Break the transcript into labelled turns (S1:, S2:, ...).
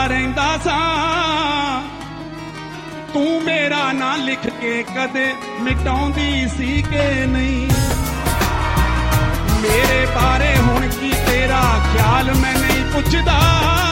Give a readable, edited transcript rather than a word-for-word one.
S1: ਰਹਿੰਦਾ ਸਾਂ ਤੂੰ ਮੇਰਾ ਨਾਂ ਲਿਖ ਕੇ ਕਦੇ ਮਿਟਾਉਂਦੀ ਸੀ ਕਿ ਨਹੀਂ। ਮੇਰੇ ਬਾਰੇ ਹੁਣ ਕੀ ਤੇਰਾ ਖਿਆਲ ਮੈਂ ਨਹੀਂ ਪੁੱਛਦਾ।